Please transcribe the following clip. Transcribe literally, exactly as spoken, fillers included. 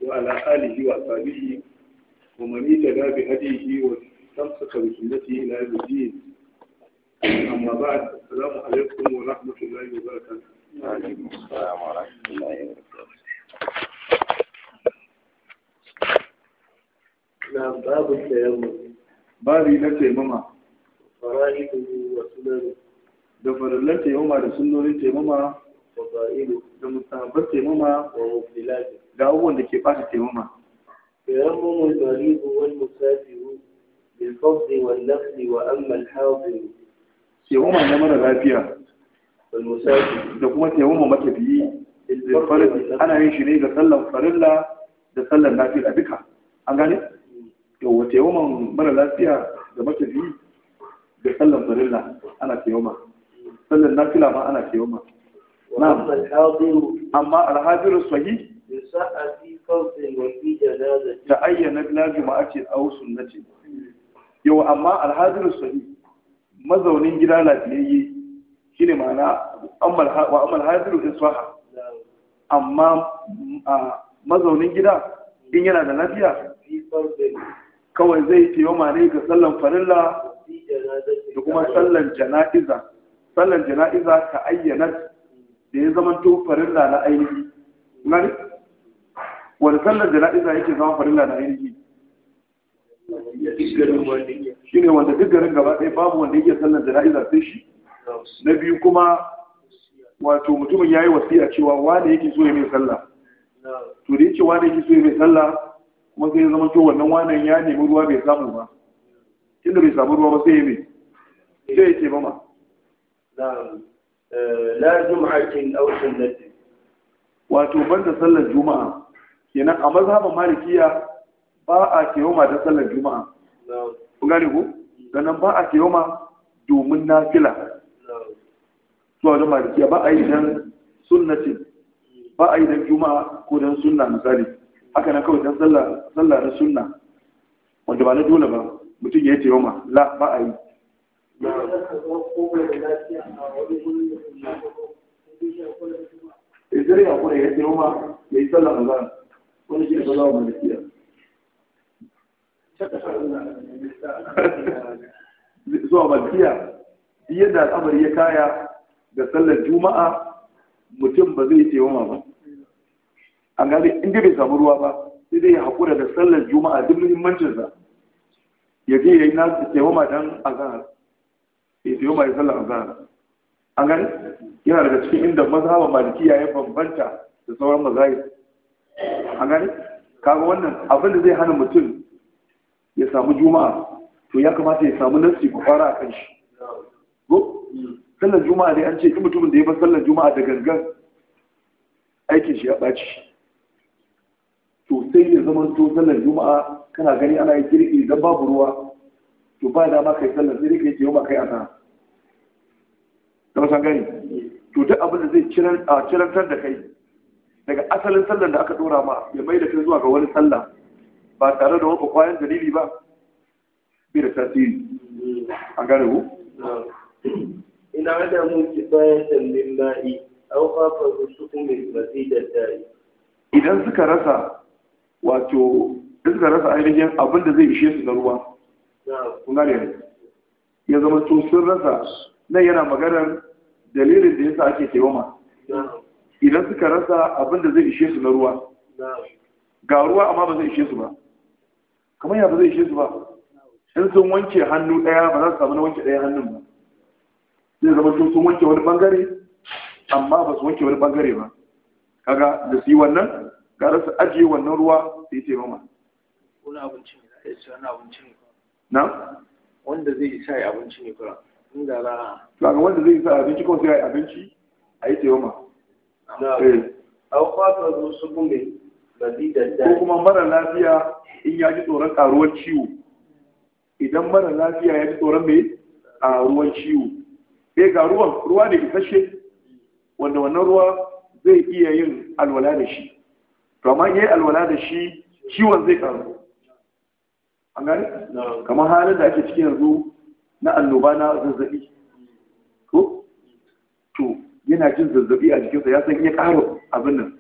وعلى آله وأصحابه ومن اهتدى بهديه واستمسك بسنته إلى يوم الدين. أما بعد، السلام عليكم ورحمة الله وبركاته. وعليكم السلام ورحمة الله وبركاته. نعم، باب التيمم. بابي na taimama. فرائضه وسننه. Da farallan taimama da sunnonin taimama. وفائده. Da mustahabbar taimama. ومبدلاته. Da abubuwan da ke ɓata taimama. تيمم المريض والمسافر بالفضل والنفل وأما الحاضر. Taimama na mara lafiya. والمسافر. Da kuma taimama matafiyi. Da farali ana yin shi ne ga sallan farilla da sallan nafila duka. An gane? Yau taimaman mara lafiya da matafiyi da sallan farilla ana taimama. Sallan nafila ma ana taimama. وأما الحاضر. Amma alhajiru sahih يصح في فرض وفي جنازة. ta ayyana la juma'ati aw sunnati. Yau amma alhajiru sahih mazaunin gida lafiyayye shine ma'ana amma wa amma alhajiru isfaha. Amma mazaunin gida in yana da lafiya في فرض. kawai zai taimama ne ga sallan farilla وفي جنازة. da kuma sallan jana'iza. Sallan jana'iza ta ayyana da ya zama to farilla na ainihi. Gani? Wani sallan jana'iza yake zama farilla na ainihi? Shi ne wanda duk garin gaba ɗaya babu wanda yake sallan jana'iza sai shi. Na biyu kuma wato mutumin ya yi wasiya cewa wane yake so ya mai sallah. To da yake wane yake so ya mai sallah kuma sai ya zama to wannan wanan ya nemi ruwa bai samu ba. Tunda bai samu ruwa ba sai ya mai. Sai ya ce mama. نعم. لا جمعة أو سنة. Wato banda sallar juma'a kenan a mazhabin malikiya ba a kiyoma da sallar juma'a. Kun gane ko? Sannan ba a kiyoma domin nafila. Zuwa da malikiya ba a yi dan sunnatin, ba a yi dan juma'a ko dan sunna misali. Haka nan kawai dan sallah sallah na sunna wanda ba na dole ba mutum ya yi kiyoma la ba a yi. Izire ya kuma ya kiyoma ya yi sallah azan wani shi ne sallah wa malikiya. Zuwa malikiya yadda al'amari ya kaya da sallar juma'a mutum ba zai kiyoma ba. An gane inda bai samu ruwa ba sai dai ya haƙura da sallar juma'a duk muhimmancinsa ya je ya yi nasu kiyoma don azahar. Ya kiyoma ya sallar azahar. An gane yana daga cikin inda mazhaban malikiya ya bambanta da sauran mazahib. An gane kaga wannan abin da zai hana mutum ya samu juma'a to ya kamata ya samu nassi ku fara a kan shi. Ko sallar juma'a dai an ce in mutumin da ya bar sallar juma'a da gangan aikin shi ya ɓaci. To sai ya zama to sallar juma'a kana gani ana yi girki idan babu ruwa to ba dama kai sallar sai kai yau ba kai asa. Kuma san gani to duk abin da zai cirantar da kai daga asalin sallar da aka dora ma ya mai da kai zuwa ga wani sallah ba tare da wani kwayan dalili ba bai da tasiri. An gane ku? ina da mu kifayatan min ma'i aw khafa rusukum min masjidid da'i. Idan suka rasa wato suka rasa ainihin abin da zai ishe su na ruwa. Kun gane ne? Ya zama to sun rasa nan yana maganar dalilin da yasa ake taimama. Idan suka rasa abin da zai ishe su na ruwa. Ga ruwa amma ba zai ishe su ba. Kamar ya ba zai ishe su ba. In sun wanke hannu ɗaya ba za su samu na wanke ɗaya hannun ba. Zai zama to sun wanke wani bangare amma ba su wanke wani bangare ba. Kaga da su yi wannan gara su ajiye wannan ruwa su yi taimama. Wani abinci ne da ya ce wani abinci ne. Na? Wanda zai isa ya abinci ne kura. Inda ra. Kaga wanda zai isa abinci kawai sai ya yi abinci a yi taimama. Na. Aw khafa rusukum min masjidid da'i. Ko kuma mara lafiya in ya ji tsoron ƙaruwar ciwo. Idan mara lafiya ya ji tsoron mai ƙaruwar ciwo. Eh ga ruwan ruwa ne isasshe wanda wannan ruwa zai iya yin alwala da shi. To amma yayi alwala da shi ciwon zai karu. An gane? Kamar halin da ake cikin yanzu na annoba na zazzabi. Ko? To yana jin zazzabi a jikinsa ya san iya ƙara abin nan